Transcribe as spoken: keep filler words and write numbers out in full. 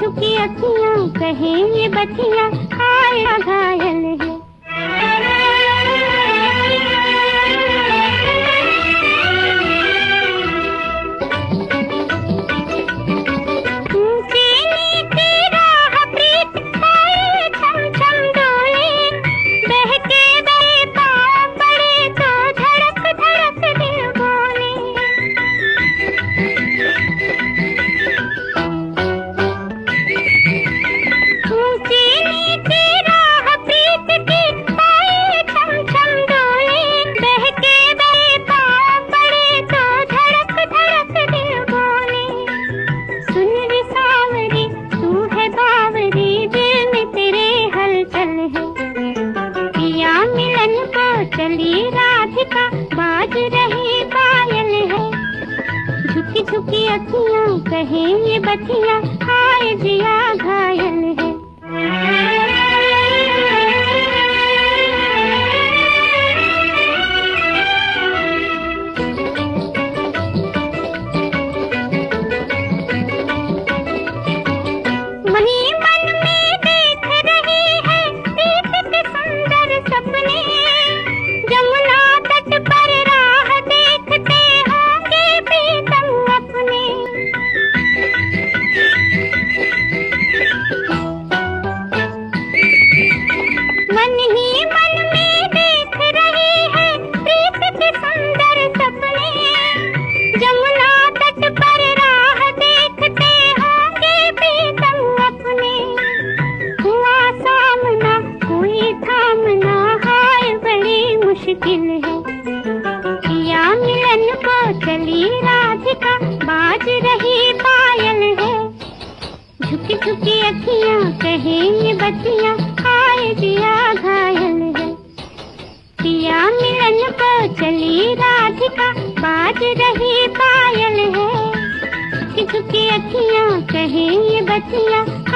झुकी अखियां कहे ये बच्चियां आया घायल है। चली राधिका बाज रही पायल है। झुकी झुकी अखियां कहे ये बच्चियां आए जिया घायल है। पिया मिलन को चली राधिका बाज रही पायल है। झुकी झुकी अखियां कहे ये बच्चियां आए जिया घायल है। पिया मिलन को चली राधिका बाज रही पायल है। झुकी झुकी अखियां कहे ये बच्चियां